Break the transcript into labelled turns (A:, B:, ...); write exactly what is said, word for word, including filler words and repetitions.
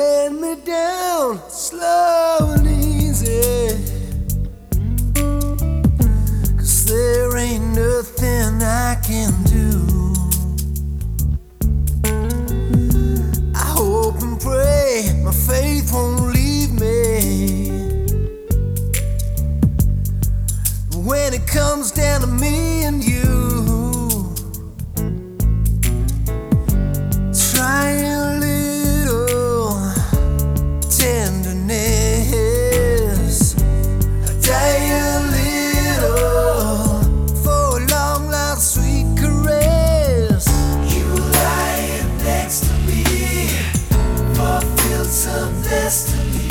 A: let me down slow and easy, 'cause there ain't nothing I can do. I hope and pray my faith won't leave me. When it comes down to me and you, try a little tenderness, die a little for a long, loud, sweet caress. You lying next to me fulfilled some destiny.